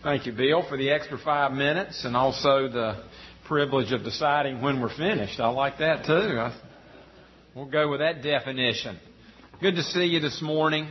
Thank you, Bill, for the extra 5 minutes and also the privilege of deciding when we're finished. I like that too. We'll go with that definition. Good to see you this morning.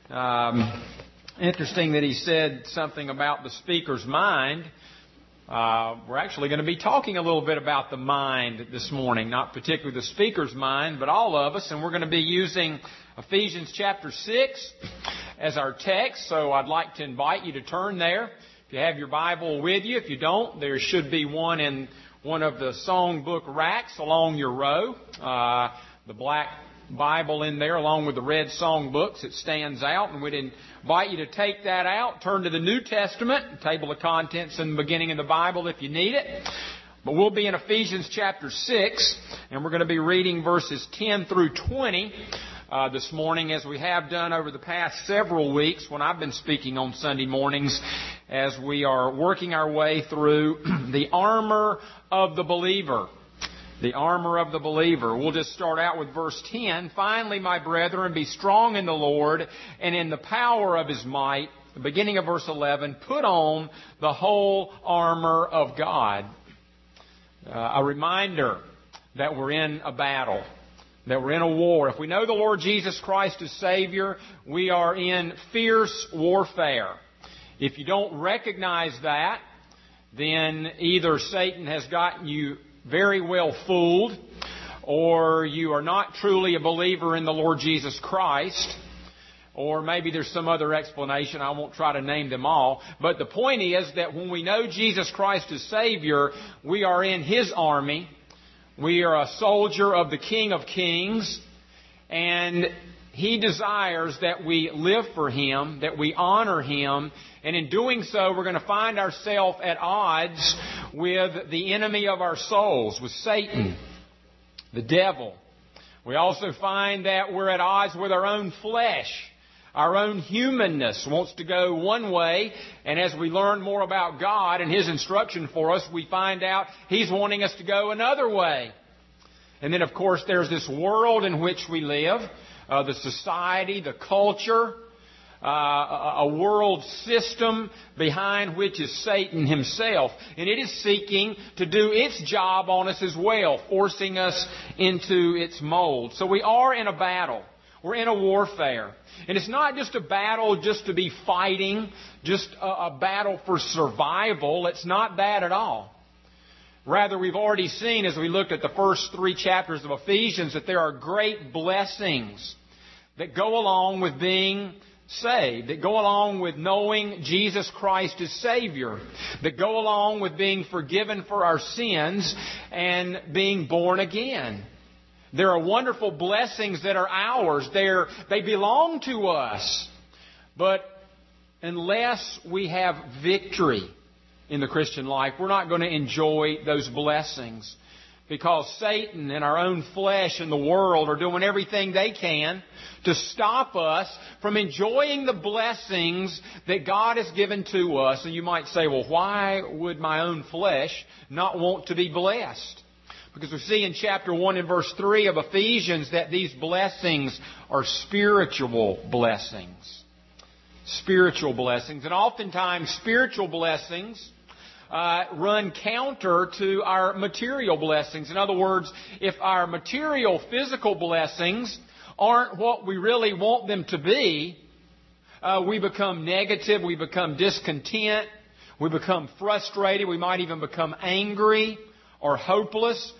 Interesting that he said something about the speaker's mind. We're actually going to be talking a little bit about the mind this morning, not particularly the speaker's mind, but all of us. And we're going to be using Ephesians chapter 6 as our text. So I'd like to invite you to turn there. If you have your Bible with you, if you don't, there should be one in one of the songbook racks along your row. The black Bible in there along with the red songbooks. It stands out, and we'd invite you to take that out, turn to the New Testament, table of contents in the beginning of the Bible if you need it. But we'll be in Ephesians chapter 6, and we're going to be reading verses 10 through 20 this morning, as we have done over the past several weeks when I've been speaking on Sunday mornings, as we are working our way through the armor of the believer. The armor of the believer. We'll just start out with verse 10. Finally, my brethren, be strong in the Lord and in the power of His might. The beginning of verse 11, put on the whole armor of God. A reminder that we're in a battle, that we're in a war. If we know the Lord Jesus Christ as Savior, we are in fierce warfare. If you don't recognize that, then either Satan has gotten you very well fooled, or you are not truly a believer in the Lord Jesus Christ, or maybe there's some other explanation. I won't try to name them all. But the point is that when we know Jesus Christ as Savior, we are in His army. We are a soldier of the King of Kings, and He desires that we live for Him, that we honor Him, and in doing so, we're going to find ourselves at odds with the enemy of our souls, with Satan, the devil. We also find that we're at odds with our own flesh. Our own humanness wants to go one way, and as we learn more about God and His instruction for us, we find out He's wanting us to go another way. And then, of course, there's this world in which we live, the society, the culture, a world system behind which is Satan himself. And it is seeking to do its job on us as well, forcing us into its mold. So we are in a battle. We're in a warfare. And it's not just a battle just to be fighting, just a battle for survival. It's not that at all. Rather, we've already seen, as we looked at the first 3 chapters of Ephesians, that there are great blessings that go along with being saved, that go along with knowing Jesus Christ as Savior, that go along with being forgiven for our sins and being born again. There are wonderful blessings that are ours. They belong to us. But unless we have victory in the Christian life, we're not going to enjoy those blessings, because Satan and our own flesh and the world are doing everything they can to stop us from enjoying the blessings that God has given to us. And you might say, well, why would my own flesh not want to be blessed? Because we see in chapter 1 and verse 3 of Ephesians that these blessings are spiritual blessings. Spiritual blessings. And oftentimes spiritual blessings run counter to our material blessings. In other words, if our material, physical blessings aren't what we really want them to be, we become negative, we become discontent, we become frustrated, we might even become angry or hopeless.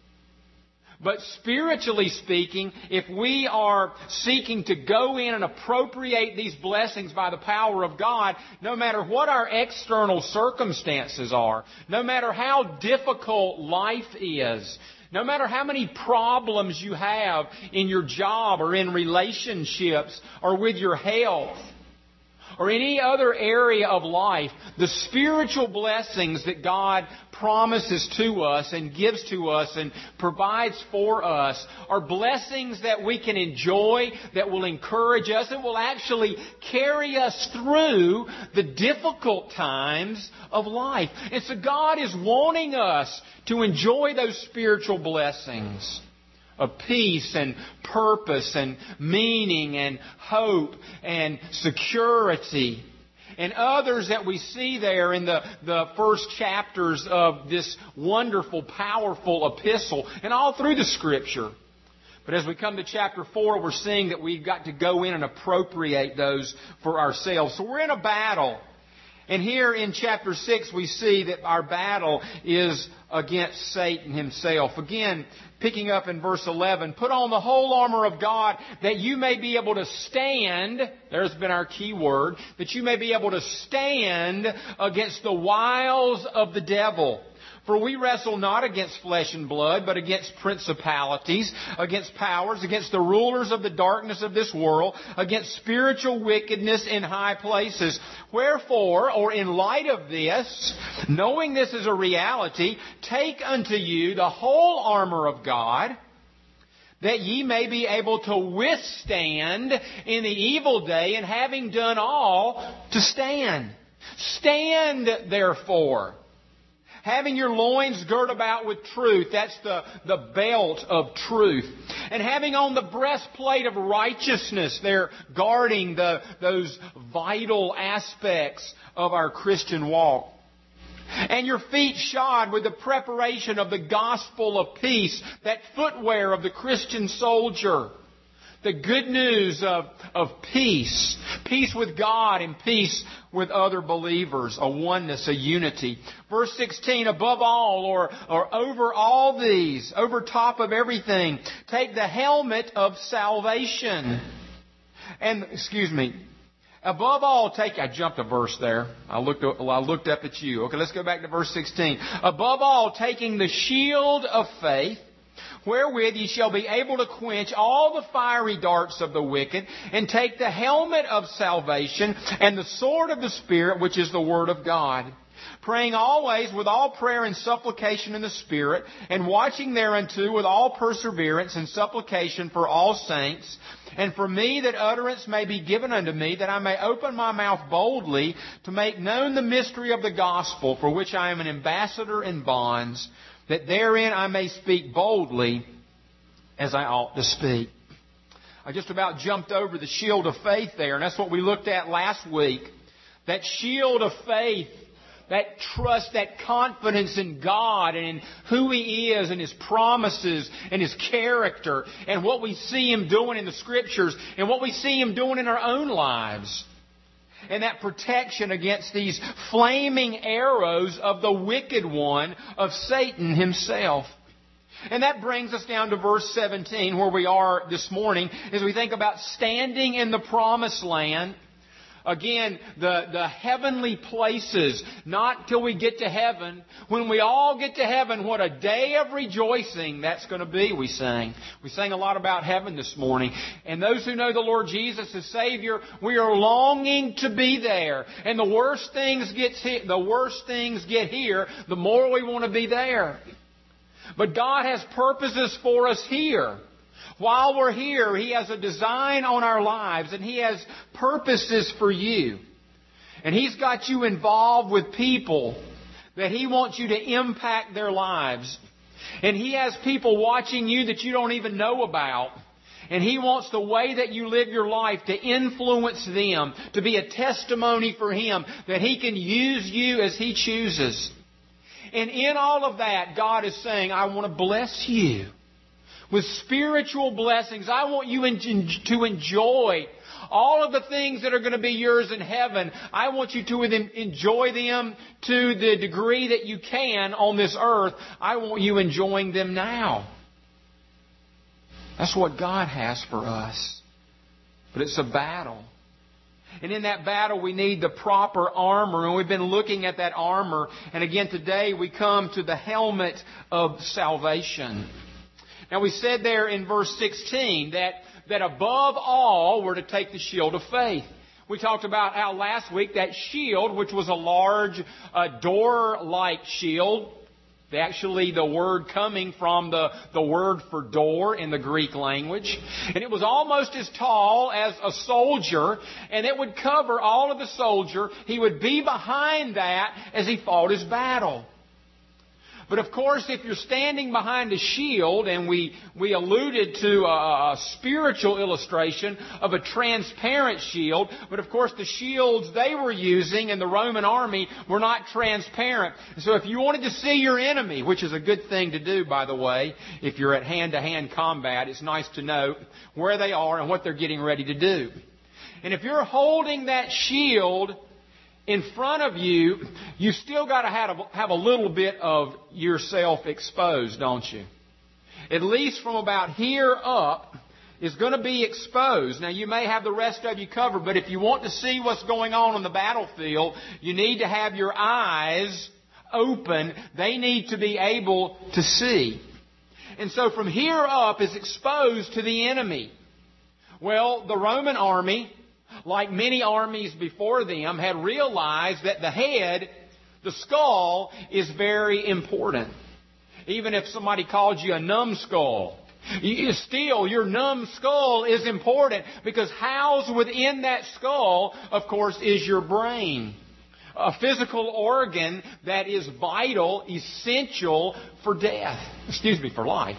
But spiritually speaking, if we are seeking to go in and appropriate these blessings by the power of God, no matter what our external circumstances are, no matter how difficult life is, no matter how many problems you have in your job or in relationships or with your health, or any other area of life, the spiritual blessings that God promises to us and gives to us and provides for us are blessings that we can enjoy, that will encourage us, and will actually carry us through the difficult times of life. And so God is wanting us to enjoy those spiritual blessings of peace and purpose and meaning and hope and security. and others that we see there in the first chapters of this wonderful, powerful epistle, and all through the Scripture. But as we come to chapter 4, we're seeing that we've got to go in and appropriate those for ourselves. So we're in a battle. And here in chapter 6, we see that our battle is against Satan himself. Again, picking up in verse 11, put on the whole armor of God that you may be able to stand. There's been our key word. That you may be able to stand against the wiles of the devil. For we wrestle not against flesh and blood, but against principalities, against powers, against the rulers of the darkness of this world, against spiritual wickedness in high places. Wherefore, or in light of this, knowing this is a reality, take unto you the whole armor of God, that ye may be able to withstand in the evil day, and having done all, to stand. Stand, therefore, having your loins girt about with truth. That's the belt of truth. And having on the breastplate of righteousness. They're guarding those vital aspects of our Christian walk. And your feet shod with the preparation of the gospel of peace. That footwear of the Christian soldier. The good news of peace. Peace with God and peace with other believers. A oneness, a unity. Verse 16, above all or over all these, over top of everything, take the helmet of salvation. And, above all, I jumped a verse there. I looked up at you. Okay, let's go back to verse 16. Above all, taking the shield of faith, wherewith ye shall be able to quench all the fiery darts of the wicked, and take the helmet of salvation, and the sword of the Spirit, which is the Word of God. Praying always with all prayer and supplication in the Spirit, and watching thereunto with all perseverance and supplication for all saints, and for me that utterance may be given unto me, that I may open my mouth boldly to make known the mystery of the gospel, for which I am an ambassador in bonds, that therein I may speak boldly as I ought to speak. I just about jumped over the shield of faith there, and that's what we looked at last week. That shield of faith, that trust, that confidence in God and in who He is and His promises and His character and what we see Him doing in the Scriptures and what we see Him doing in our own lives. And that protection against these flaming arrows of the wicked one, of Satan himself. And that brings us down to verse 17, where we are this morning, as we think about standing in the promised land. Again, the heavenly places, not till we get to heaven. When we all get to heaven, what a day of rejoicing that's going to be, we sang. We sang a lot about heaven this morning. And those who know the Lord Jesus as Savior, we are longing to be there. And the worse things get here, the more we want to be there. But God has purposes for us here. While we're here, He has a design on our lives, and He has purposes for you. And He's got you involved with people that He wants you to impact their lives. And He has people watching you that you don't even know about. And He wants the way that you live your life to influence them, to be a testimony for Him, that He can use you as He chooses. And in all of that, God is saying, I want to bless you with spiritual blessings. I want you to enjoy all of the things that are going to be yours in heaven. I want you to enjoy them to the degree that you can on this earth. I want you enjoying them now. That's what God has for us. But it's a battle. And in that battle, we need the proper armor. And we've been looking at that armor. And again, today we come to the helmet of salvation. Now, we said there in verse 16 that above all we're to take the shield of faith. We talked about how last week that shield, which was a large door-like shield, actually the word coming from the word for door in the Greek language. And it was almost as tall as a soldier, and it would cover all of the soldier. He would be behind that as he fought his battle. But of course, if you're standing behind a shield, and we alluded to a spiritual illustration of a transparent shield, but of course the shields they were using in the Roman army were not transparent. So if you wanted to see your enemy, which is a good thing to do, by the way, if you're at hand-to-hand combat, it's nice to know where they are and what they're getting ready to do. And if you're holding that shield in front of you, you still got to have a little bit of yourself exposed, don't you? At least from about here up is going to be exposed. Now, you may have the rest of you covered, but if you want to see what's going on the battlefield, you need to have your eyes open. They need to be able to see. And so from here up is exposed to the enemy. Well, the Roman army, like many armies before them, had realized that the head, the skull, is very important. Even if somebody called you a numbskull, your numbskull is important, because housed within that skull, of course, is your brain. A physical organ that is vital, essential for death. For life.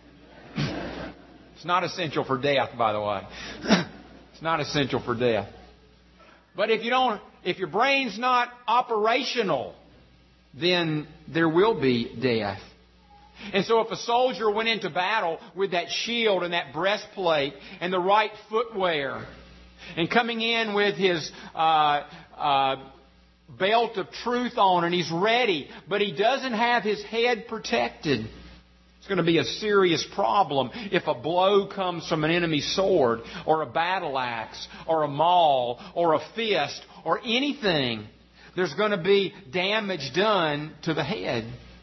It's not essential for death, by the way. It's not essential for death. But if your brain's not operational, then there will be death. And so if a soldier went into battle with that shield and that breastplate and the right footwear, and coming in with his belt of truth on, and he's ready, but he doesn't have his head protected, it's going to be a serious problem if a blow comes from an enemy sword, or a battle axe, or a maul, or a fist, or anything. There's going to be damage done to the head.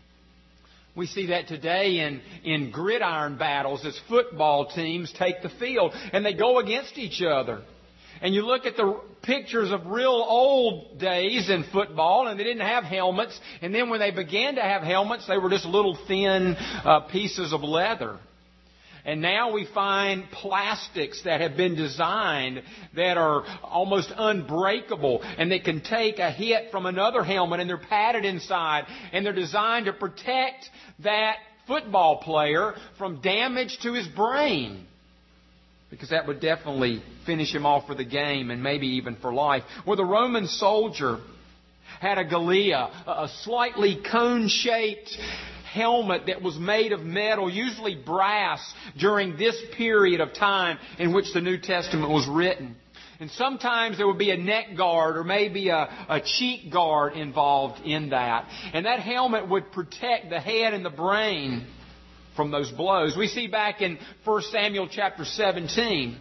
We see that today in gridiron battles as football teams take the field and they go against each other. And you look at the pictures of real old days in football, and they didn't have helmets. And then when they began to have helmets, they were just little thin pieces of leather. And now we find plastics that have been designed that are almost unbreakable, and they can take a hit from another helmet, and they're padded inside, and they're designed to protect that football player from damage to his brain, because that would definitely finish him off for the game and maybe even for life. Well, the Roman soldier had a galea, a slightly cone-shaped helmet that was made of metal, usually brass, during this period of time in which the New Testament was written. And sometimes there would be a neck guard or maybe a cheek guard involved in that. And that helmet would protect the head and the brain from those blows. We see back in 1 Samuel chapter 17,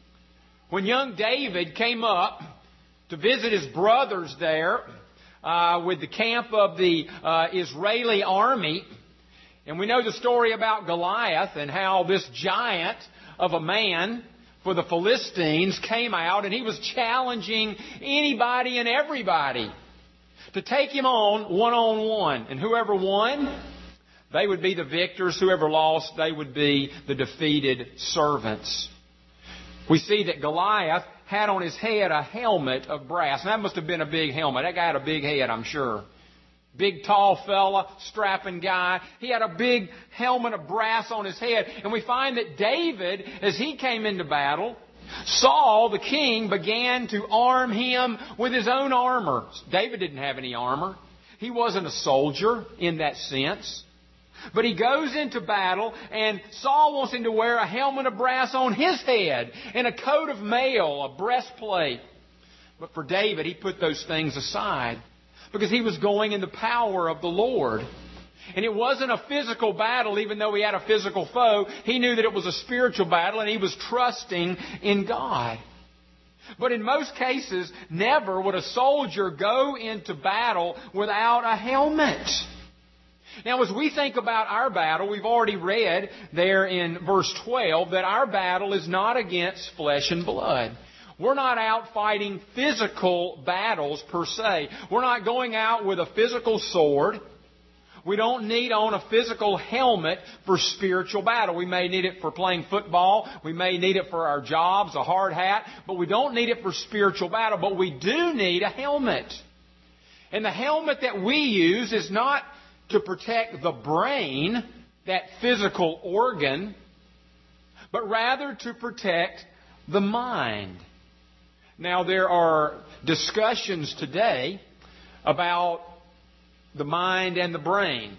when young David came up to visit his brothers there with the camp of the Israeli army. And we know the story about Goliath and how this giant of a man for the Philistines came out, and he was challenging anybody and everybody to take him on one-on-one. And whoever won, they would be the victors. Whoever lost, they would be the defeated servants. We see that Goliath had on his head a helmet of brass. And that must have been a big helmet. That guy had a big head, I'm sure. Big, tall fella, strapping guy. He had a big helmet of brass on his head. And we find that David, as he came into battle, Saul, the king, began to arm him with his own armor. David didn't have any armor. He wasn't a soldier in that sense. But he goes into battle, and Saul wants him to wear a helmet of brass on his head and a coat of mail, a breastplate. But for David, he put those things aside because he was going in the power of the Lord. And it wasn't a physical battle, even though he had a physical foe. He knew that it was a spiritual battle, and he was trusting in God. But in most cases, never would a soldier go into battle without a helmet. Now, as we think about our battle, we've already read there in verse 12 that our battle is not against flesh and blood. We're not out fighting physical battles per se. We're not going out with a physical sword. We don't need on a physical helmet for spiritual battle. We may need it for playing football. We may need it for our jobs, a hard hat. But we don't need it for spiritual battle. But we do need a helmet. And the helmet that we use is not to protect the brain, that physical organ, but rather to protect the mind. Now, there are discussions today about the mind and the brain.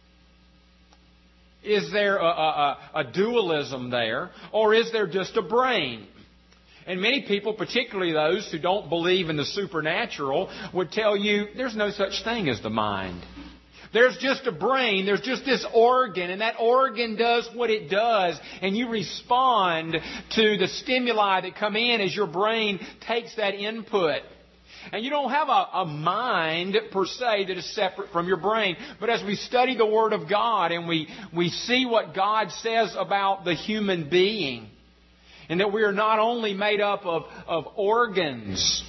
Is there a dualism there, or is there just a brain? And many people, particularly those who don't believe in the supernatural, would tell you there's no such thing as the mind. There's just a brain, there's just this organ, and that organ does what it does, and you respond to the stimuli that come in as your brain takes that input. And you don't have a mind, per se, that is separate from your brain. But as we study the Word of God and we see what God says about the human being, and that we are not only made up of organs,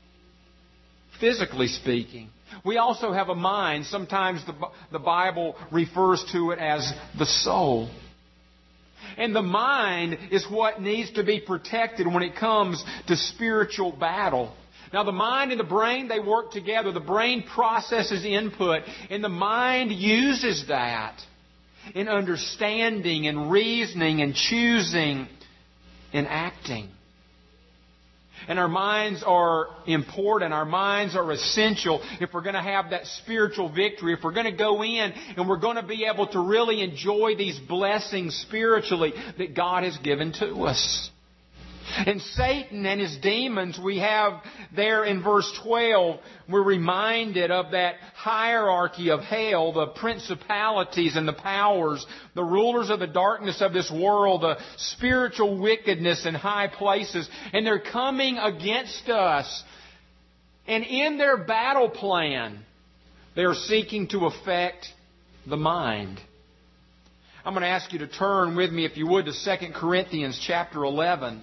physically speaking, we also have a mind. Sometimes the Bible refers to it as the soul. And the mind is what needs to be protected when it comes to spiritual battle. Now, the mind and the brain, they work together. The brain processes input, and the mind uses that in understanding and reasoning and choosing and acting. And our minds are important. Our minds are essential if we're going to have that spiritual victory, if we're going to go in and we're going to be able to really enjoy these blessings spiritually that God has given to us. And Satan and his demons, we have there in verse 12, we're reminded of that hierarchy of hell, the principalities and the powers, the rulers of the darkness of this world, the spiritual wickedness in high places. And they're coming against us. And in their battle plan, they are seeking to affect the mind. I'm going to ask you to turn with me, if you would, to 2 Corinthians chapter 11.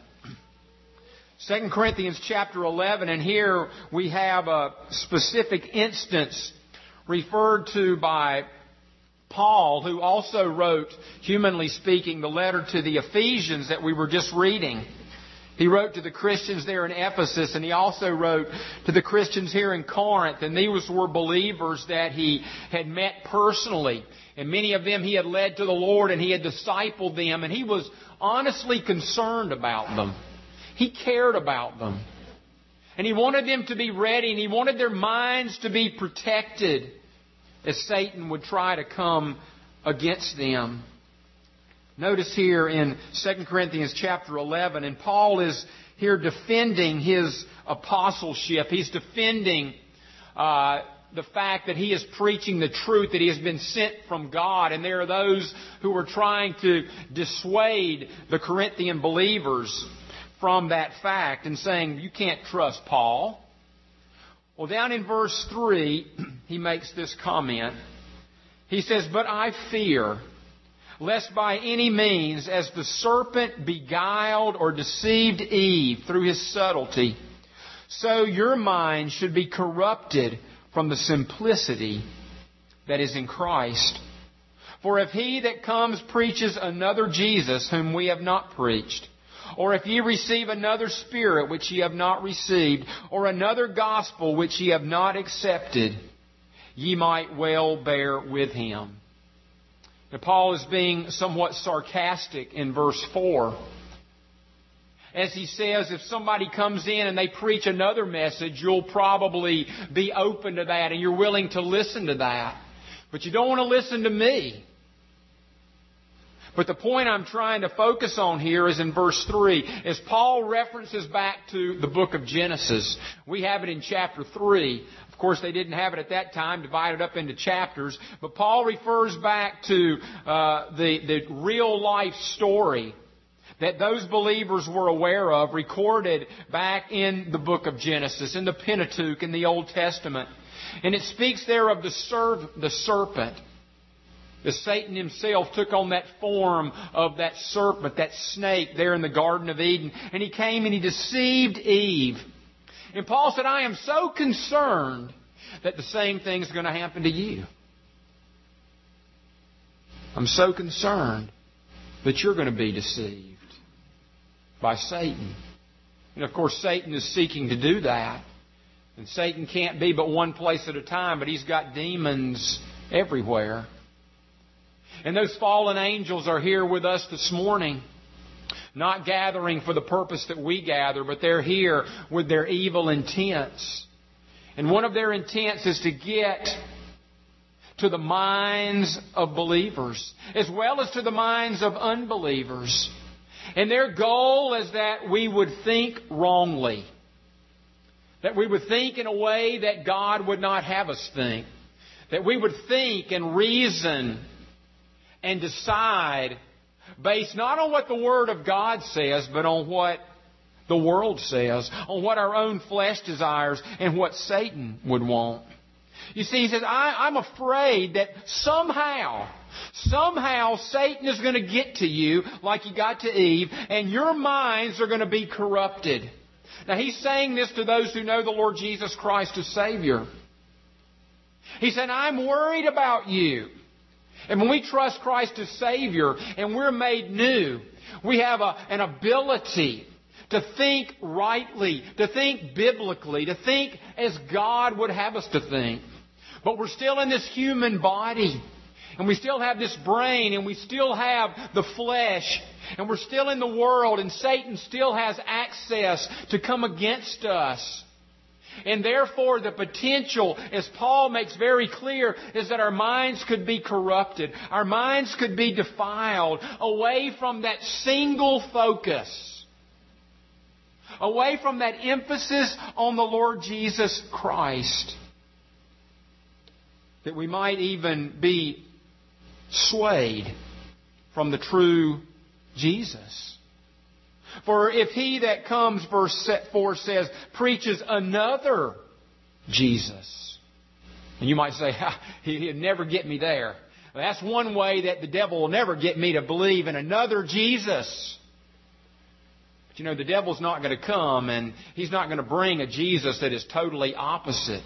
2 Corinthians chapter 11, and here we have a specific instance referred to by Paul, who also wrote, humanly speaking, the letter to the Ephesians that we were just reading. He wrote to the Christians there in Ephesus, and he also wrote to the Christians here in Corinth, and these were believers that he had met personally. And many of them he had led to the Lord, and he had discipled them, and he was honestly concerned about them. He cared about them. And he wanted them to be ready, and he wanted their minds to be protected as Satan would try to come against them. Notice here in 2 Corinthians chapter 11, and Paul is here defending his apostleship. He's defending the fact that he is preaching the truth, that he has been sent from God. And there are those who are trying to dissuade the Corinthian believers from that fact and saying, you can't trust Paul. Well, down in verse 3, he makes this comment. He says, but I fear, lest by any means, as the serpent beguiled or deceived Eve through his subtlety, so your mind should be corrupted from the simplicity that is in Christ. For if he that comes preaches another Jesus whom we have not preached, or if ye receive another spirit which ye have not received, or another gospel which ye have not accepted, ye might well bear with him. Now, Paul is being somewhat sarcastic in verse 4. As he says, if somebody comes in and they preach another message, you'll probably be open to that and you're willing to listen to that. But you don't want to listen to me. But the point I'm trying to focus on here is in verse 3. As Paul references back to the book of Genesis, we have it in chapter 3. Of course, they didn't have it at that time, divided up into chapters. But Paul refers back to the real life story that those believers were aware of, recorded back in the book of Genesis, in the Pentateuch, in the Old Testament. And it speaks there of the serpent. That Satan himself took on that form of that serpent, that snake there in the Garden of Eden. And he came and he deceived Eve. And Paul said, I am so concerned that the same thing is going to happen to you. I'm so concerned that you're going to be deceived by Satan. And of course, Satan is seeking to do that. And Satan can't be but one place at a time, but he's got demons everywhere. And those fallen angels are here with us this morning, not gathering for the purpose that we gather, but they're here with their evil intents. And one of their intents is to get to the minds of believers, as well as to the minds of unbelievers. And their goal is that we would think wrongly, that we would think in a way that God would not have us think, that we would think and reason and decide based not on what the Word of God says, but on what the world says, on what our own flesh desires and what Satan would want. You see, he says, I'm afraid that somehow Satan is going to get to you like he got to Eve, and your minds are going to be corrupted. Now, he's saying this to those who know the Lord Jesus Christ as Savior. He said, I'm worried about you. And when we trust Christ as Savior and we're made new, we have an ability to think rightly, to think biblically, to think as God would have us to think. But we're still in this human body, and we still have this brain, and we still have the flesh, and we're still in the world, and Satan still has access to come against us. And therefore, the potential, as Paul makes very clear, is that our minds could be corrupted. Our minds could be defiled away from that single focus, away from that emphasis on the Lord Jesus Christ, that we might even be swayed from the true Jesus. For if he that comes, verse 4 says, preaches another Jesus. And you might say, he'd never get me there. Well, that's one way that the devil will never get me to believe in another Jesus. But you know, the devil's not going to come, and he's not going to bring a Jesus that is totally opposite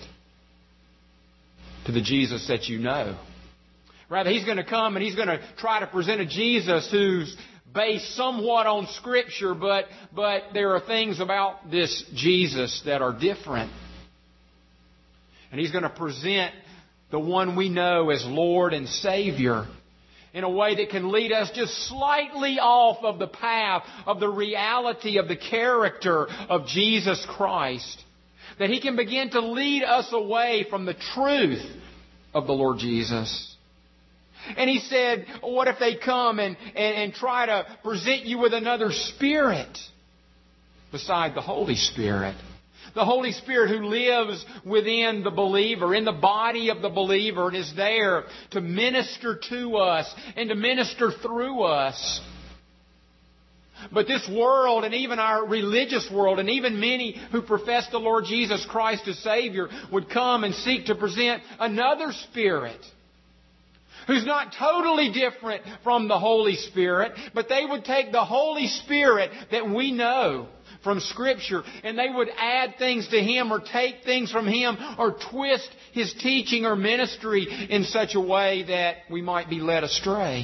to the Jesus that you know. Rather, he's going to come and he's going to try to present a Jesus who's based somewhat on Scripture, but there are things about this Jesus that are different. And he's going to present the one we know as Lord and Savior in a way that can lead us just slightly off of the path of the reality of the character of Jesus Christ. That he can begin to lead us away from the truth of the Lord Jesus. And he said, what if they come and try to present you with another spirit beside the Holy Spirit? The Holy Spirit who lives within the believer, in the body of the believer, and is there to minister to us and to minister through us. But this world, and even our religious world, and even many who profess the Lord Jesus Christ as Savior, would come and seek to present another spirit who's not totally different from the Holy Spirit, but they would take the Holy Spirit that we know from Scripture, and they would add things to Him or take things from Him or twist His teaching or ministry in such a way that we might be led astray.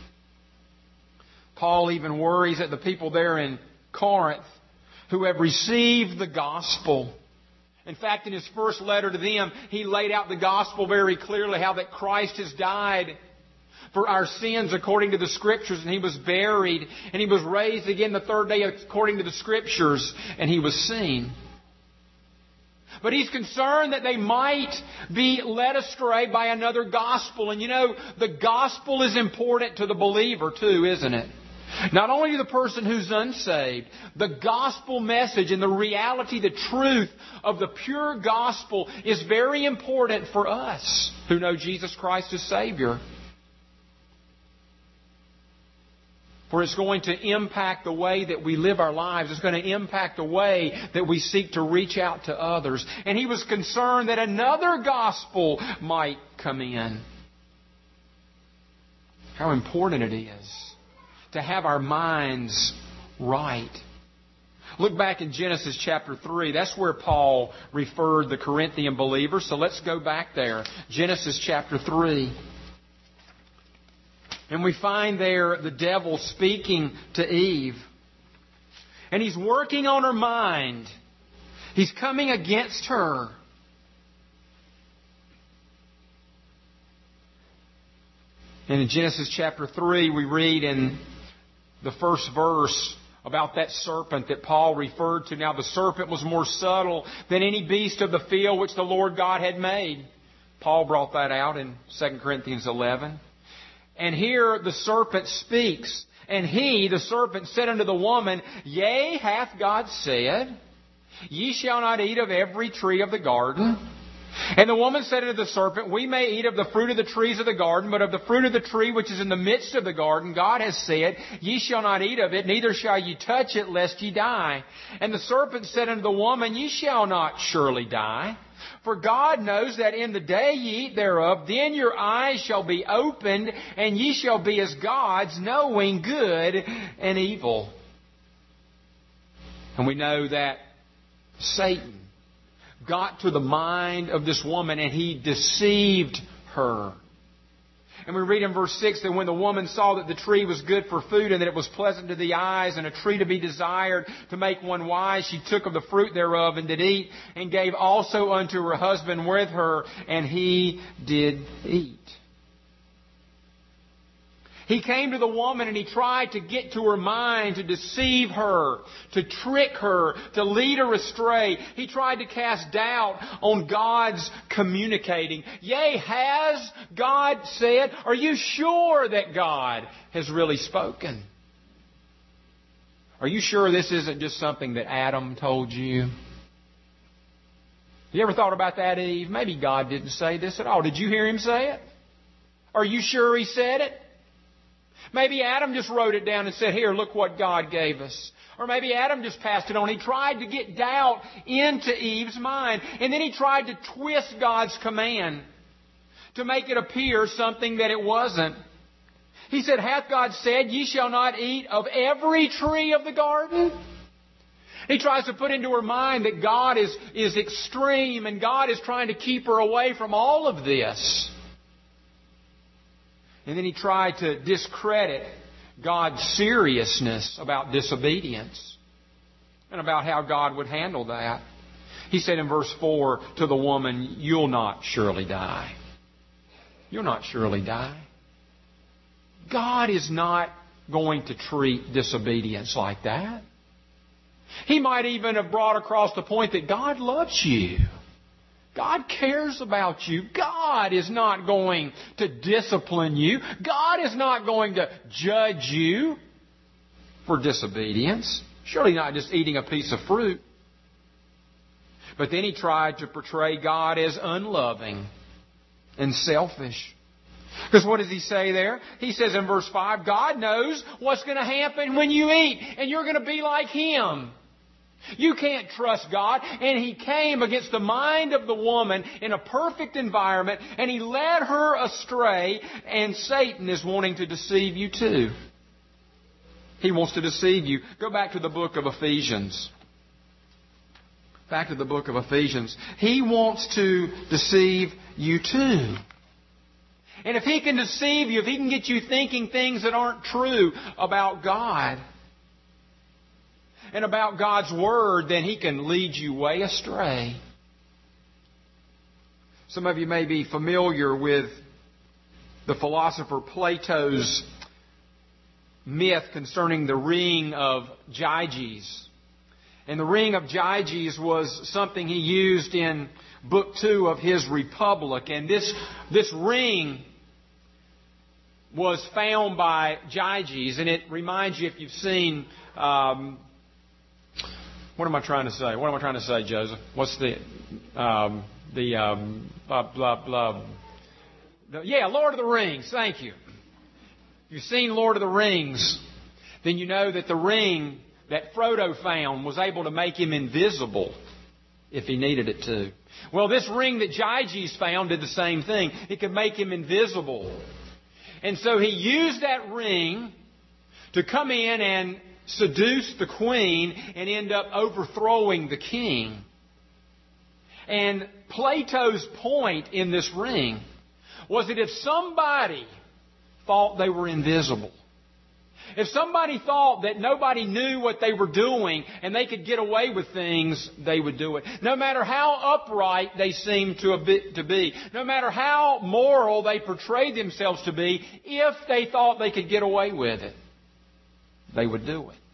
Paul even worries that the people there in Corinth who have received the gospel. In fact, in his first letter to them, he laid out the gospel very clearly, how that Christ has died for our sins according to the Scriptures, and He was buried, and He was raised again the third day according to the Scriptures, and He was seen. But he's concerned that they might be led astray by another gospel. And you know, the gospel is important to the believer too, isn't it? Not only to the person who's unsaved, the gospel message and the reality, the truth of the pure gospel is very important for us who know Jesus Christ as Savior. For it's going to impact the way that we live our lives. It's going to impact the way that we seek to reach out to others. And he was concerned that another gospel might come in. How important it is to have our minds right. Look back in Genesis chapter 3. That's where Paul referred the Corinthian believers. So let's go back there. Genesis chapter 3. And we find there the devil speaking to Eve. And he's working on her mind. He's coming against her. And in Genesis chapter 3, we read in the first verse about that serpent that Paul referred to. Now the serpent was more subtle than any beast of the field which the Lord God had made. Paul brought that out in 2 Corinthians 11. And here the serpent speaks. And he, the serpent, said unto the woman, Yea, hath God said, Ye shall not eat of every tree of the garden? And the woman said unto the serpent, We may eat of the fruit of the trees of the garden, but of the fruit of the tree which is in the midst of the garden, God has said, Ye shall not eat of it, neither shall ye touch it, lest ye die. And the serpent said unto the woman, Ye shall not surely die. For God knows that in the day ye eat thereof, then your eyes shall be opened, and ye shall be as gods, knowing good and evil. And we know that Satan got to the mind of this woman and he deceived her. And we read in verse 6 that when the woman saw that the tree was good for food and that it was pleasant to the eyes and a tree to be desired to make one wise, she took of the fruit thereof and did eat, and gave also unto her husband with her, and he did eat. He came to the woman and he tried to get to her mind, to deceive her, to trick her, to lead her astray. He tried to cast doubt on God's communicating. Yea, has God said? Are you sure that God has really spoken? Are you sure this isn't just something that Adam told you? You ever thought about that, Eve? Maybe God didn't say this at all. Did you hear Him say it? Are you sure He said it? Maybe Adam just wrote it down and said, Here, look what God gave us. Or maybe Adam just passed it on. He tried to get doubt into Eve's mind. And then he tried to twist God's command to make it appear something that it wasn't. He said, Hath God said, Ye shall not eat of every tree of the garden? He tries to put into her mind that God is extreme and God is trying to keep her away from all of this. And then he tried to discredit God's seriousness about disobedience and about how God would handle that. He said in verse 4 to the woman, You'll not surely die. You'll not surely die. God is not going to treat disobedience like that. He might even have brought across the point that God loves you. God cares about you. God is not going to discipline you. God is not going to judge you for disobedience. Surely not just eating a piece of fruit. But then he tried to portray God as unloving and selfish. Because what does he say there? He says in verse 5, God knows what's going to happen when you eat, and you're going to be like Him. You can't trust God. And he came against the mind of the woman in a perfect environment, and he led her astray, and Satan is wanting to deceive you too. He wants to deceive you. Go back to the book of Ephesians. Back to the book of Ephesians. He wants to deceive you too. And if he can deceive you, if he can get you thinking things that aren't true about God and about God's Word, then he can lead you way astray. Some of you may be familiar with the philosopher Plato's myth concerning the ring of Gyges. And the ring of Gyges was something he used in Book 2 of his Republic. And this ring was found by Gyges. And it reminds you, if you've seen... what am I trying to say? What am I trying to say, Joseph? What's the blah, blah, blah. Yeah, Lord of the Rings. Thank you. If you've seen Lord of the Rings, then you know that the ring that Frodo found was able to make him invisible if he needed it to. Well, this ring that Gyges found did the same thing. It could make him invisible. And so he used that ring to come in and seduce the queen and end up overthrowing the king. And Plato's point in this ring was that if somebody thought they were invisible, If somebody thought that nobody knew what they were doing and they could get away with things, they would do it. No matter how upright they seemed to be, no matter how moral they portrayed themselves to be, if they thought they could get away with it, they would do it.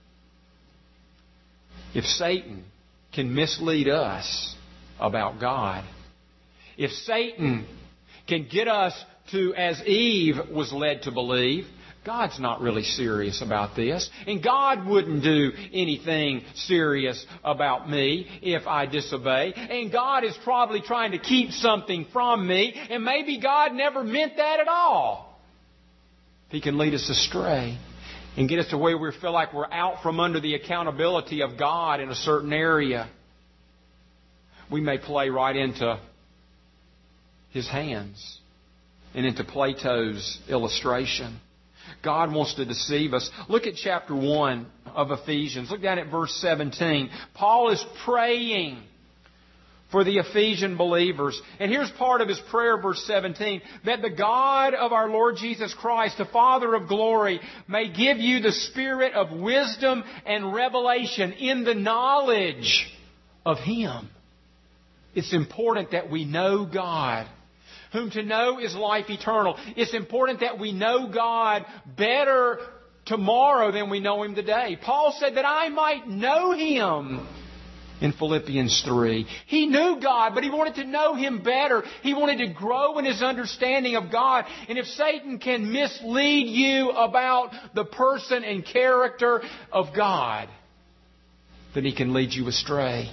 If Satan can mislead us about God, if Satan can get us to, as Eve was led to believe, God's not really serious about this, and God wouldn't do anything serious about me if I disobey, and God is probably trying to keep something from me, and maybe God never meant that at all. He can lead us astray and get us to where we feel like we're out from under the accountability of God in a certain area. We may play right into His hands and into Plato's illustration. God wants to deceive us. Look at chapter 1 of Ephesians. Look down at verse 17. Paul is praying for the Ephesian believers. And here's part of his prayer, verse 17. That the God of our Lord Jesus Christ, the Father of glory, may give you the spirit of wisdom and revelation in the knowledge of Him. It's important that we know God, whom to know is life eternal. It's important that we know God better tomorrow than we know Him today. Paul said that I might know Him in Philippians 3. He knew God, but he wanted to know Him better. He wanted to grow in his understanding of God. And if Satan can mislead you about the person and character of God, then he can lead you astray.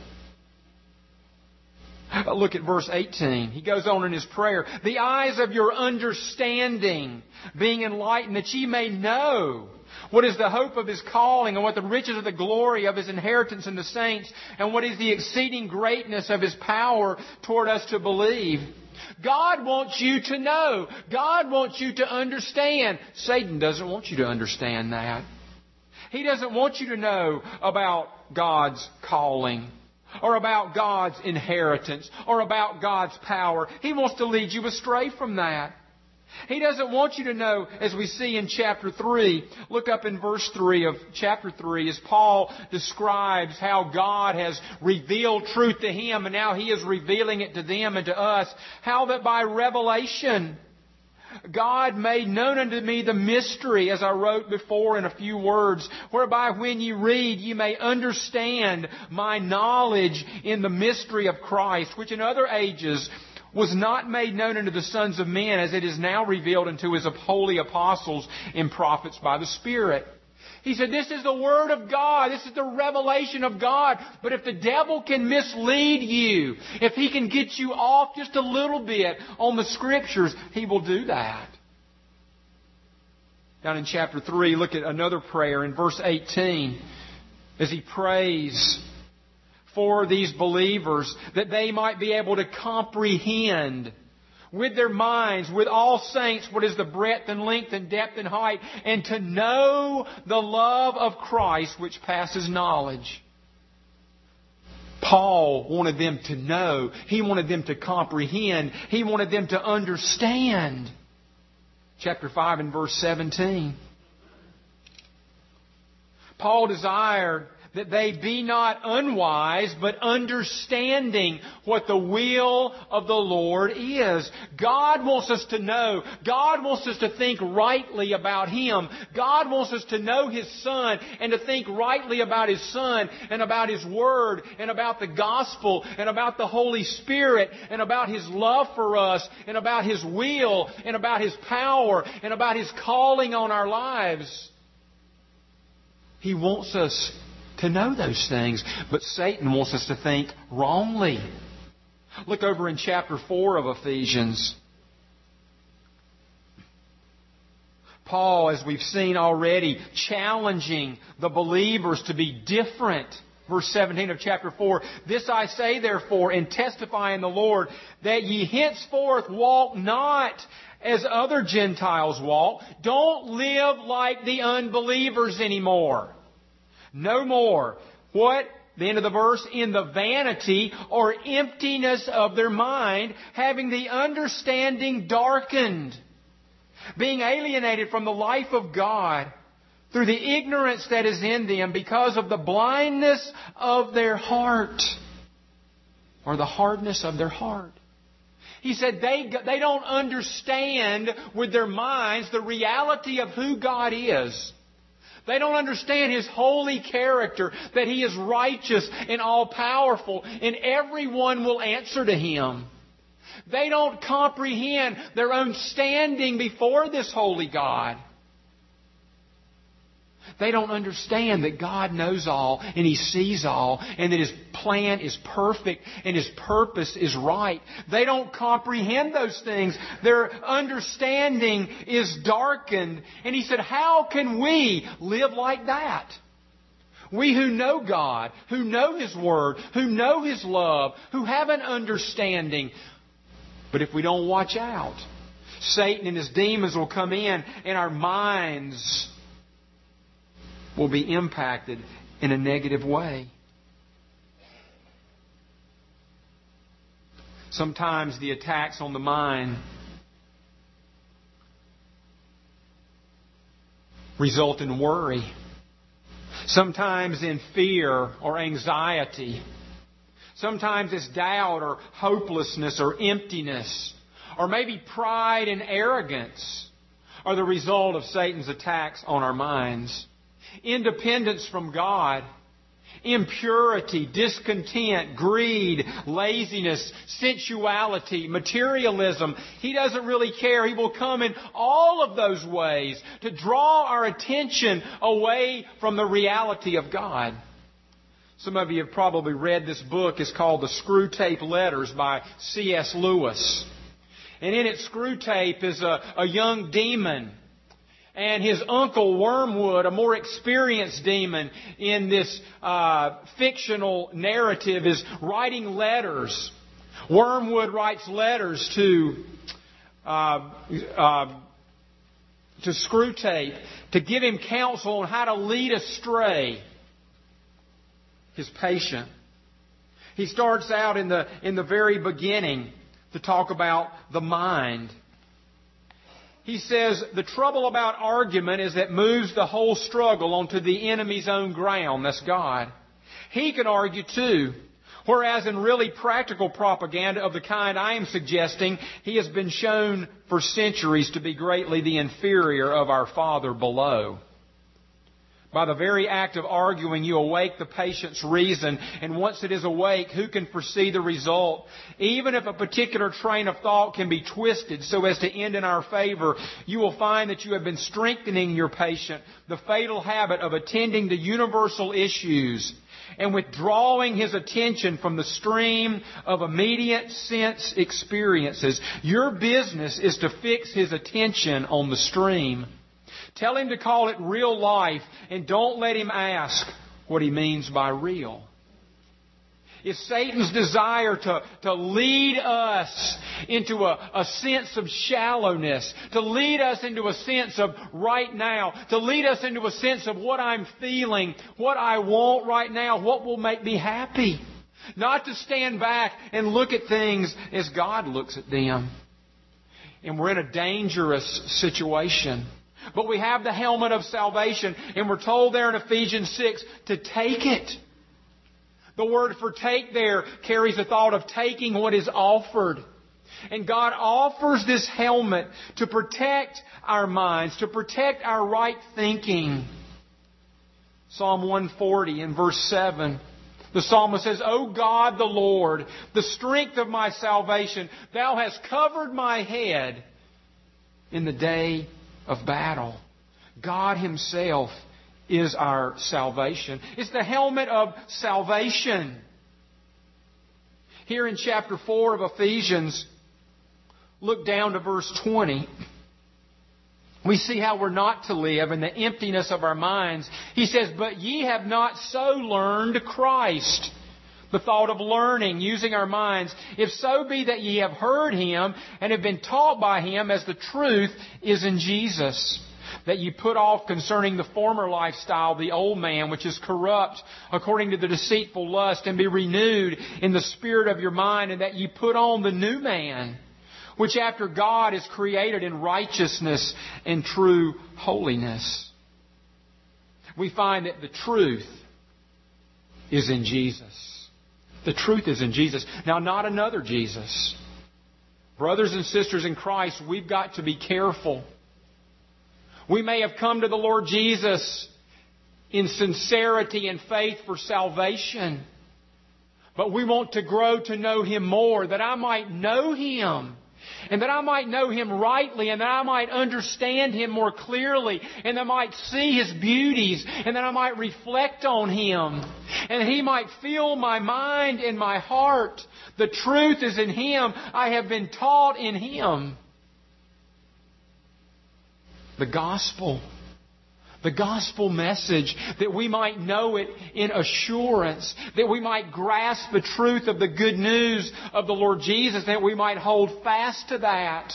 Look at verse 18. He goes on in his prayer. The eyes of your understanding being enlightened, that ye may know what is the hope of His calling, and what the riches of the glory of His inheritance in the saints, and what is the exceeding greatness of His power toward us to believe. God wants you to know. God wants you to understand. Satan doesn't want you to understand that. He doesn't want you to know about God's calling, or about God's inheritance, or about God's power. He wants to lead you astray from that. He doesn't want you to know, as we see in chapter 3. Look up in verse 3 of chapter 3 as Paul describes how God has revealed truth to him, and now He is revealing it to them and to us. How that by revelation God made known unto me the mystery, as I wrote before in a few words, whereby when ye read ye may understand my knowledge in the mystery of Christ, which in other ages was not made known unto the sons of men, as it is now revealed unto His holy apostles and prophets by the Spirit. He said, this is the Word of God. This is the revelation of God. But if the devil can mislead you, if he can get you off just a little bit on the Scriptures, he will do that. Down in chapter 3, look at another prayer in verse 18. As he prays for these believers, that they might be able to comprehend with their minds, with all saints, what is the breadth and length and depth and height, and to know the love of Christ which passes knowledge. Paul wanted them to know. He wanted them to comprehend. He wanted them to understand. Chapter 5 and verse 17. Paul desired that they be not unwise, but understanding what the will of the Lord is. God wants us to know. God wants us to think rightly about Him. God wants us to know His Son and to think rightly about His Son and about His Word and about the Gospel and about the Holy Spirit and about His love for us and about His will and about His power and about His calling on our lives. He wants us to know those things, but Satan wants us to think wrongly. Look over in chapter 4 of Ephesians. Paul, as we've seen already, challenging the believers to be different. Verse 17 of chapter 4, this I say therefore, and testify in the Lord, that ye henceforth walk not as other Gentiles walk. Don't live like the unbelievers anymore. No more. What? The end of the verse. In the vanity or emptiness of their mind, having the understanding darkened, being alienated from the life of God through the ignorance that is in them because of the blindness of their heart, or the hardness of their heart. He said they don't understand with their minds the reality of who God is. They don't understand His holy character, that He is righteous and all-powerful, and everyone will answer to Him. They don't comprehend their own standing before this holy God. They don't understand that God knows all and He sees all and that His plan is perfect and His purpose is right. They don't comprehend those things. Their understanding is darkened. And He said, how can we live like that? We who know God, who know His Word, who know His love, who have an understanding. But if we don't watch out, Satan and his demons will come in and our minds will be impacted in a negative way. Sometimes the attacks on the mind result in worry. Sometimes in fear or anxiety. Sometimes it's doubt or hopelessness or emptiness. Or maybe pride and arrogance are the result of Satan's attacks on our minds. Independence from God, impurity, discontent, greed, laziness, sensuality, materialism. He doesn't really care. He will come in all of those ways to draw our attention away from the reality of God. Some of you have probably read this book. It's called The Screwtape Letters by C.S. Lewis. And in it, Screwtape is a young demon. And his uncle Wormwood, a more experienced demon in this fictional narrative, is writing letters. Wormwood writes letters to Screwtape to give him counsel on how to lead astray his patient. He starts out in the very beginning to talk about the mind. He says, the trouble about argument is that it moves the whole struggle onto the enemy's own ground. That's God. He can argue too. Whereas in really practical propaganda of the kind I am suggesting, he has been shown for centuries to be greatly the inferior of our Father below. By the very act of arguing, you awake the patient's reason, and once it is awake, who can foresee the result? Even if a particular train of thought can be twisted so as to end in our favor, you will find that you have been strengthening your patient, the fatal habit of attending to universal issues and withdrawing his attention from the stream of immediate sense experiences. Your business is to fix his attention on the stream. Tell him to call it real life and don't let him ask what he means by real. It's Satan's desire to lead us into a sense of shallowness, to lead us into a sense of right now, to lead us into a sense of what I'm feeling, what I want right now, what will make me happy. Not to stand back and look at things as God looks at them. And we're in a dangerous situation. But we have the helmet of salvation, and we're told there in Ephesians 6 to take it. The word for take there carries the thought of taking what is offered. And God offers this helmet to protect our minds, to protect our right thinking. Psalm 140 in verse 7. The psalmist says, O God the Lord, the strength of my salvation, Thou hast covered my head in the day of battle. God Himself is our salvation. It's the helmet of salvation. Here in chapter 4 of Ephesians, look down to verse 20. We see how we're not to live in the emptiness of our minds. He says, but ye have not so learned Christ. The thought of learning, using our minds. If so be that ye have heard Him and have been taught by Him as the truth is in Jesus. That ye put off concerning the former lifestyle the old man, which is corrupt according to the deceitful lust, and be renewed in the spirit of your mind, and that ye put on the new man, which after God is created in righteousness and true holiness. we find that the truth is in Jesus. The truth is in Jesus. Now, not another Jesus. Brothers and sisters in Christ, we've got to be careful. We may have come to the Lord Jesus in sincerity and faith for salvation, but we want to grow to know Him more, that I might know Him, and that I might know Him rightly, and that I might understand Him more clearly, and that I might see His beauties, and that I might reflect on Him, and He might fill my mind and my heart. The truth is in Him. I have been taught in Him. The gospel message, that we might know it in assurance, that we might grasp the truth of the good news of the Lord Jesus, that we might hold fast to that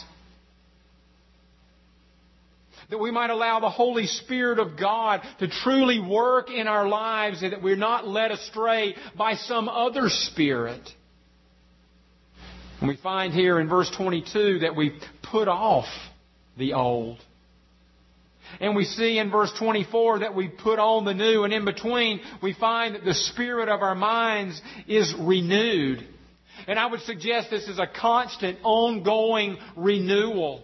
we might allow the Holy Spirit of God to truly work in our lives, and that we're not led astray by some other spirit. And we find here in verse 22 that we put off the old. And we see in verse 24 that we put on the new. And in between, we find that the spirit of our minds is renewed. And I would suggest this is a constant, ongoing renewal.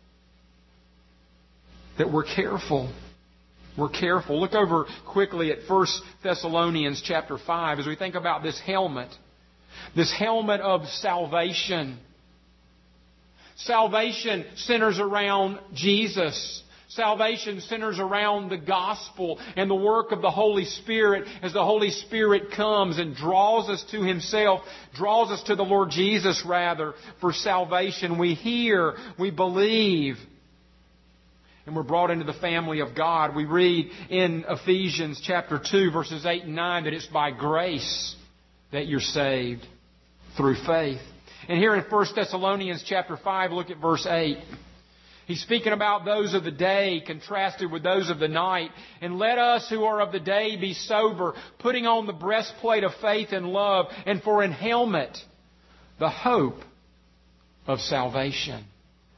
That we're careful. We're careful. Look over quickly at 1 Thessalonians chapter 5 as we think about this helmet. This helmet of salvation. Salvation centers around Jesus. Salvation centers around the gospel and the work of the Holy Spirit as the Holy Spirit comes and draws us to Himself, draws us to the Lord Jesus rather, for salvation. We hear, we believe, and we're brought into the family of God. We read in Ephesians chapter 2 verses 8 and 9 that it's by grace that you're saved through faith. And here in 1 Thessalonians chapter 5, look at verse 8. He's speaking about those of the day contrasted with those of the night. And let us who are of the day be sober, putting on the breastplate of faith and love, and for an helmet, the hope of salvation.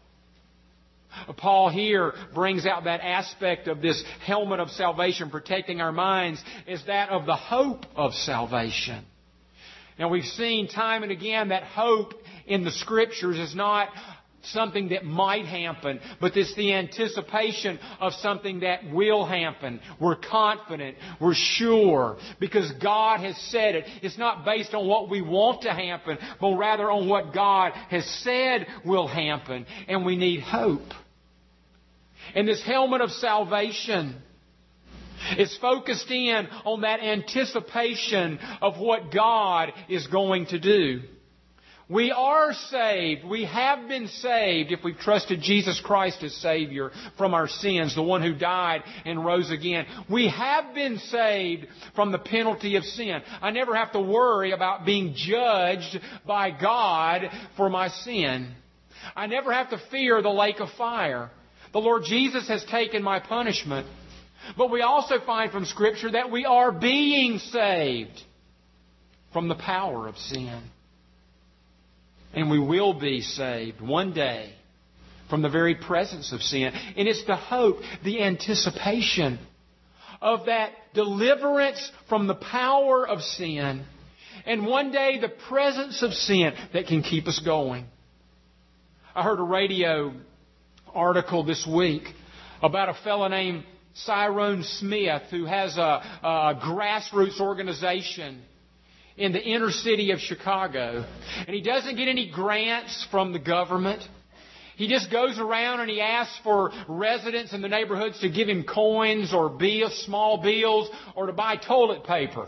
Paul here brings out that aspect of this helmet of salvation protecting our minds is that of the hope of salvation. Now we've seen time and again that hope in the Scriptures is not something that might happen, but it's the anticipation of something that will happen. We're confident, we're sure, because God has said it. It's not based on what we want to happen, but rather on what God has said will happen. And we need hope. And this helmet of salvation is focused in on that anticipation of what God is going to do. We are saved. We have been saved if we've trusted Jesus Christ as Savior from our sins, the one who died and rose again. We have been saved from the penalty of sin. I never have to worry about being judged by God for my sin. I never have to fear the lake of fire. The Lord Jesus has taken my punishment. But we also find from Scripture that we are being saved from the power of sin. And we will be saved one day from the very presence of sin. And it's the hope, the anticipation of that deliverance from the power of sin. And one day the presence of sin that can keep us going. I heard a radio article this week about a fellow named Cyrone Smith who has a grassroots organization in the inner city of Chicago. And he doesn't get any grants from the government. He just goes around and he asks for residents in the neighborhoods to give him coins or bills, small bills, or to buy toilet paper.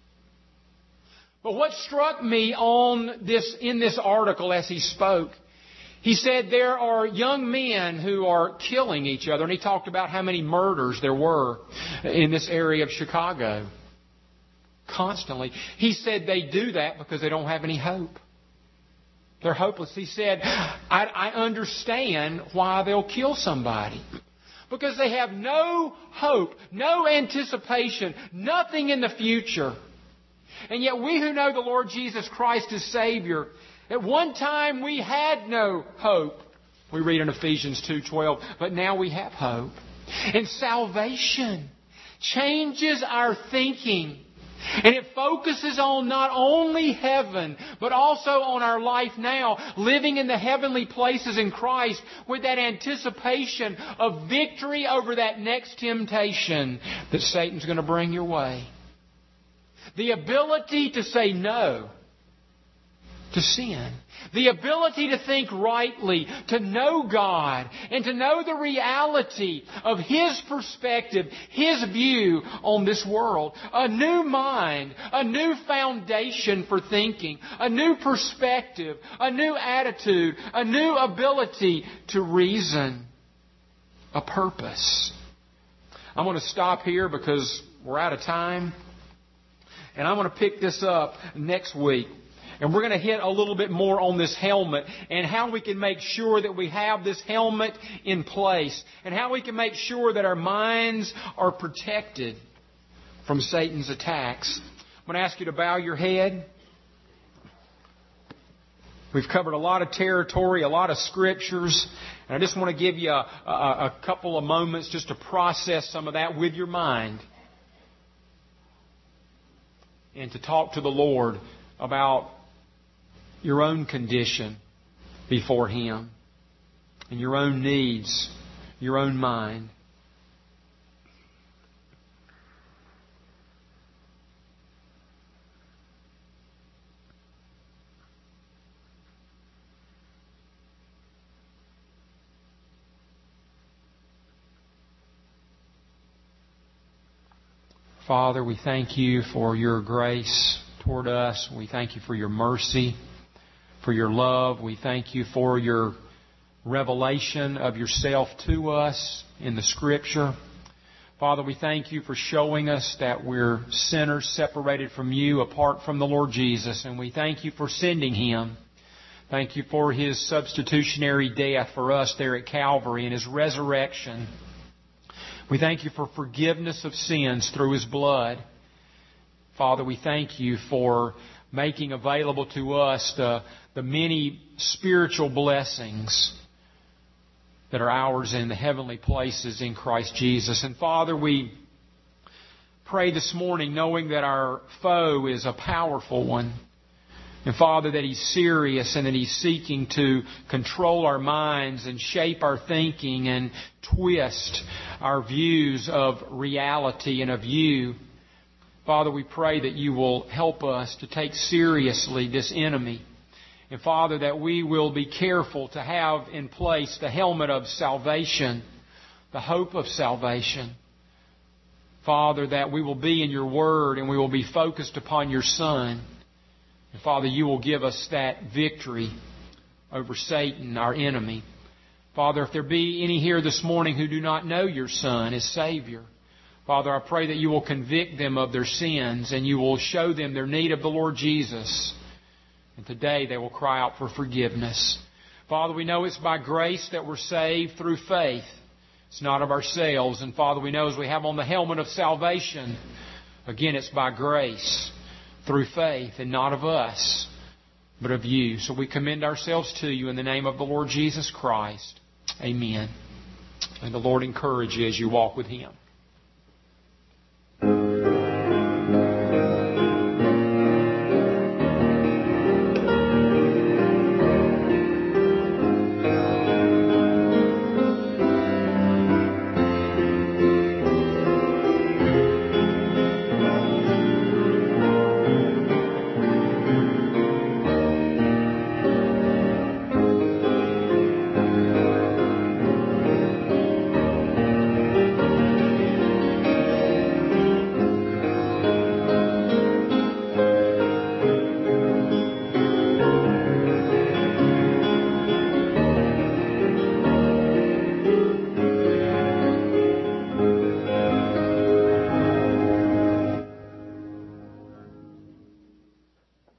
But what struck me in this article as he spoke, he said there are young men who are killing each other. And he talked about how many murders there were in this area of Chicago. Constantly. He said they do that because they don't have any hope. They're hopeless. He said, I understand why they'll kill somebody. Because they have no hope, no anticipation, nothing in the future. And yet we who know the Lord Jesus Christ as Savior, at one time we had no hope. We read in Ephesians 2:12, but now we have hope. And salvation. changes our thinking. And it focuses on not only heaven, but also on our life now, living in the heavenly places in Christ with that anticipation of victory over that next temptation that Satan's going to bring your way. The ability to say no to sin. The ability to think rightly, to know God, and to know the reality of His perspective, His view on this world. A new mind, a new foundation for thinking, a new perspective, a new attitude, a new ability to reason, a purpose. I'm going to stop here because we're out of time. And I'm going to pick this up next week. And we're going to hit a little bit more on this helmet and how we can make sure that we have this helmet in place and how we can make sure that our minds are protected from Satan's attacks. I'm going to ask you to bow your head. We've covered a lot of territory, a lot of scriptures. And I just want to give you a couple of moments just to process some of that with your mind and to talk to the Lord about your own condition before Him and your own needs, your own mind. Father, we thank You for Your grace toward us. We thank You for Your mercy, for Your love. We thank You for Your revelation of Yourself to us in the Scripture. Father, we thank You for showing us that we're sinners separated from You apart from the Lord Jesus. And we thank You for sending Him. Thank You for His substitutionary death for us there at Calvary and His resurrection. We thank You for forgiveness of sins through His blood. Father, we thank You for making available to us the many spiritual blessings that are ours in the heavenly places in Christ Jesus. And Father, we pray this morning knowing that our foe is a powerful one. And Father, that he's serious and that he's seeking to control our minds and shape our thinking and twist our views of reality and of You. Father, we pray that You will help us to take seriously this enemy. And Father, that we will be careful to have in place the helmet of salvation, the hope of salvation. Father, that we will be in Your Word and we will be focused upon Your Son. And Father, You will give us that victory over Satan, our enemy. Father, if there be any here this morning who do not know Your Son as Savior, Father, I pray that You will convict them of their sins and You will show them their need of the Lord Jesus. And today they will cry out for forgiveness. Father, we know it's by grace that we're saved through faith. It's not of ourselves. And Father, we know as we have on the helmet of salvation, again, it's by grace through faith and not of us, but of You. So we commend ourselves to You in the name of the Lord Jesus Christ. Amen. And the Lord encourage you as you walk with Him.